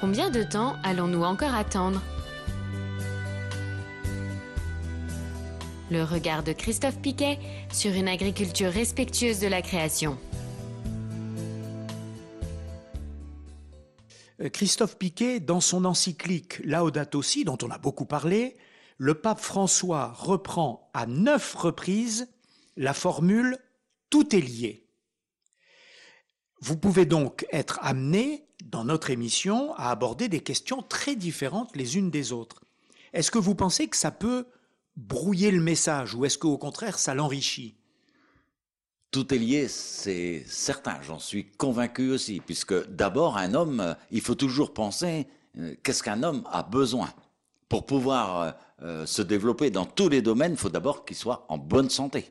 Combien de temps allons-nous encore attendre? Le regard de Christophe Piquet sur une agriculture respectueuse de la création. Christophe Piquet, dans son encyclique Laudato Si, dont on a beaucoup parlé, le pape François reprend à 9 reprises la formule « tout est lié ». Vous pouvez donc être amené, dans notre émission, à aborder des questions très différentes les unes des autres. Est-ce que vous pensez que ça peut brouiller le message ou est-ce qu'au contraire, ça l'enrichit? Tout est lié, c'est certain, j'en suis convaincu aussi, puisque d'abord, un homme, il faut toujours penser qu'est-ce qu'un homme a besoin. Pour pouvoir se développer dans tous les domaines, il faut d'abord qu'il soit en bonne santé.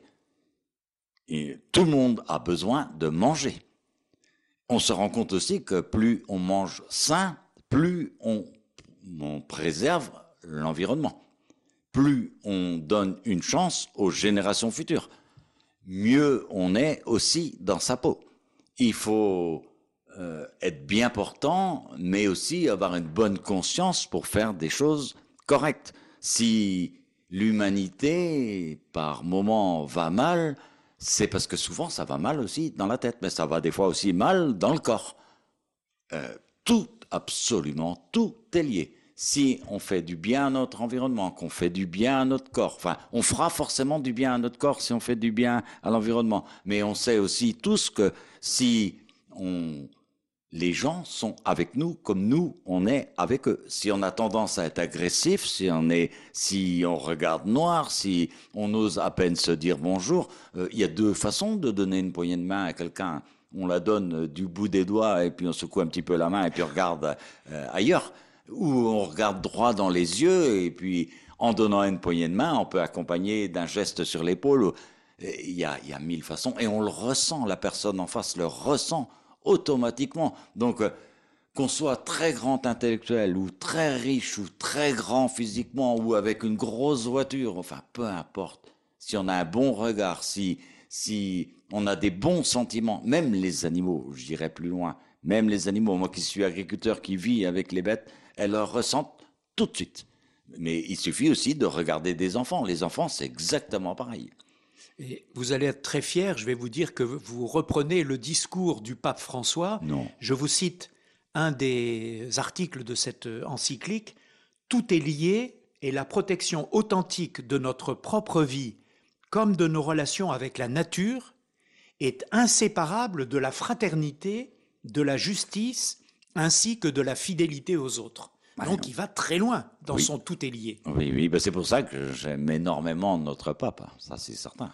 Et tout le monde a besoin de manger. On se rend compte aussi que plus on mange sain, plus on préserve l'environnement. Plus on donne une chance aux générations futures, mieux on est aussi dans sa peau. Il faut être bien portant, mais aussi avoir une bonne conscience pour faire des choses correctes. Si l'humanité, par moments, va mal, c'est parce que souvent ça va mal aussi dans la tête, mais ça va des fois aussi mal dans le corps. Tout, absolument tout est lié. Si on fait du bien à notre environnement, qu'on fait du bien à notre corps, enfin, on fera forcément du bien à notre corps si on fait du bien à l'environnement. Mais on sait aussi tous que si les gens sont avec nous comme nous, on est avec eux. Si on a tendance à être agressif, si on regarde noir, si on ose à peine se dire bonjour, il y a 2 façons de donner une poignée de main à quelqu'un. On la donne du bout des doigts et puis on secoue un petit peu la main et puis on regarde ailleurs. Ou on regarde droit dans les yeux et puis en donnant une poignée de main, on peut accompagner d'un geste sur l'épaule. Il y a 1000 façons et on le ressent, la personne en face le ressent automatiquement. Donc qu'on soit très grand intellectuel ou très riche ou très grand physiquement ou avec une grosse voiture, enfin peu importe, si on a un bon regard, si on a des bons sentiments, même les animaux, je dirais plus loin, même les animaux, moi qui suis agriculteur, qui vis avec les bêtes, elles le ressentent tout de suite. Mais il suffit aussi de regarder des enfants. Les enfants, c'est exactement pareil. Et vous allez être très fier, je vais vous dire que vous reprenez le discours du pape François. Non. Je vous cite un des articles de cette encyclique. « Tout est lié et la protection authentique de notre propre vie, comme de nos relations avec la nature, est inséparable de la fraternité, de la justice, ainsi que de la fidélité aux autres. » Donc il va très loin dans son « tout est lié ». Oui, ben c'est pour ça que j'aime énormément notre pape, ça c'est certain.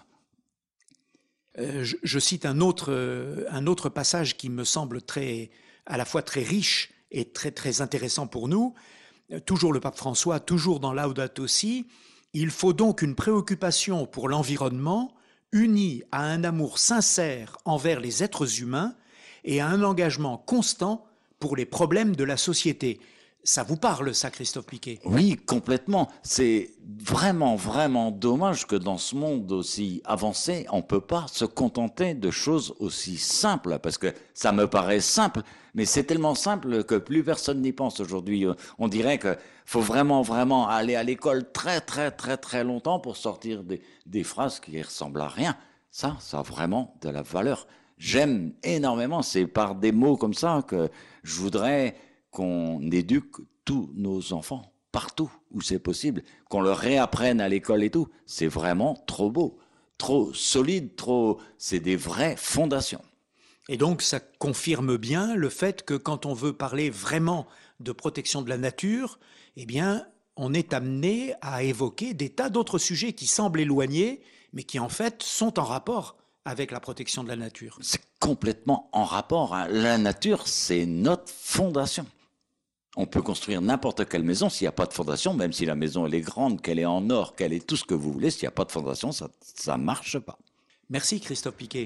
Je cite un autre passage qui me semble à la fois très riche et très, très intéressant pour nous. Toujours le pape François, toujours dans Laudato Si. « Il faut donc une préoccupation pour l'environnement unie à un amour sincère envers les êtres humains et à un engagement constant pour les problèmes de la société. » Ça vous parle, ça, Christophe Piquet? Oui, complètement. C'est vraiment, vraiment dommage que dans ce monde aussi avancé, on ne peut pas se contenter de choses aussi simples, parce que ça me paraît simple, mais c'est tellement simple que plus personne n'y pense aujourd'hui. On dirait qu'il faut vraiment, vraiment aller à l'école très, très, très, très longtemps pour sortir des phrases qui ressemblent à rien. Ça a vraiment de la valeur. J'aime énormément, c'est par des mots comme ça que je voudrais qu'on éduque tous nos enfants, partout où c'est possible, qu'on leur réapprenne à l'école et tout. C'est vraiment trop beau, trop solide, c'est des vraies fondations. Et donc ça confirme bien le fait que quand on veut parler vraiment de protection de la nature, eh bien on est amené à évoquer des tas d'autres sujets qui semblent éloignés, mais qui en fait sont en rapport avec la protection de la nature. C'est complètement en rapport, hein. La nature, c'est notre fondation. On peut construire n'importe quelle maison, s'il n'y a pas de fondation, même si la maison elle est grande, qu'elle est en or, qu'elle est tout ce que vous voulez, s'il n'y a pas de fondation, ça ne marche pas. Merci Christophe Piquet.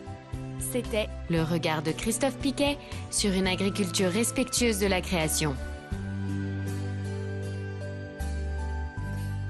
C'était le regard de Christophe Piquet sur une agriculture respectueuse de la création.